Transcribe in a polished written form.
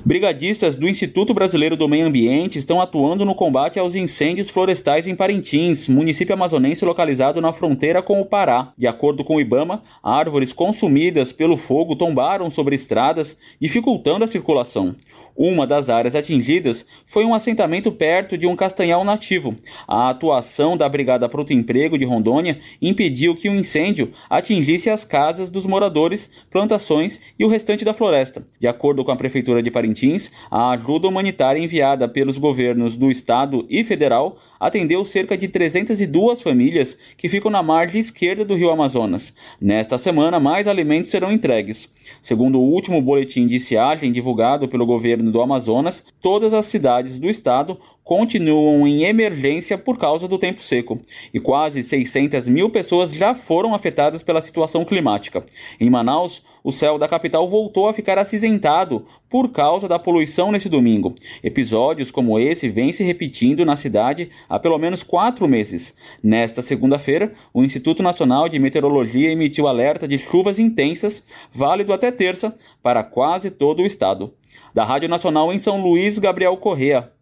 Brigadistas do Instituto Brasileiro do Meio Ambiente estão atuando no combate aos incêndios florestais em Parintins, município amazonense localizado na fronteira com o Pará. De acordo com o IBAMA, árvores consumidas pelo fogo tombaram sobre estradas, dificultando a circulação. Uma das áreas atingidas foi um assentamento perto de um castanhal nativo. A atuação da Brigada Pronto Emprego de Rondônia impediu que o incêndio atingisse as casas dos moradores, plantações e o restante da floresta. De acordo com a Prefeitura de Parintins, a ajuda humanitária enviada pelos governos do estado e federal atendeu cerca de 302 famílias que ficam na margem esquerda do rio Amazonas. Nesta semana, mais alimentos serão entregues. Segundo o último boletim de estiagem divulgado pelo governo do Amazonas, todas as cidades do estado continuam em emergência por causa do tempo seco, e quase 600 mil pessoas já foram afetadas pela situação climática. Em Manaus, o céu da capital voltou a ficar acinzentado por causa da poluição nesse domingo. Episódios como esse vêm se repetindo na cidade há pelo menos 4 meses. Nesta segunda-feira, o Instituto Nacional de Meteorologia emitiu alerta de chuvas intensas, válido até terça, para quase todo o estado. Da Rádio Nacional em São Luís, Gabriel Correa.